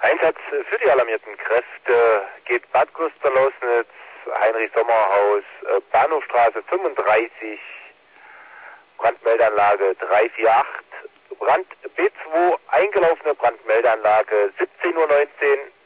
Einsatz für die alarmierten Kräfte geht Bad Gusterlausnitz, Heinrich-Sommer-Haus, Bahnhofstraße 35, Brandmeldeanlage 348, Brand B2, eingelaufene Brandmeldeanlage 17:19 Uhr